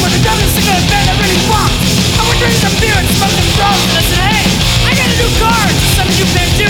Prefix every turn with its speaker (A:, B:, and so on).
A: with a double cigarette band that really walked. I would drink some beer and smoke some drugs and I said, hey, I got a new car, it's something you can't do.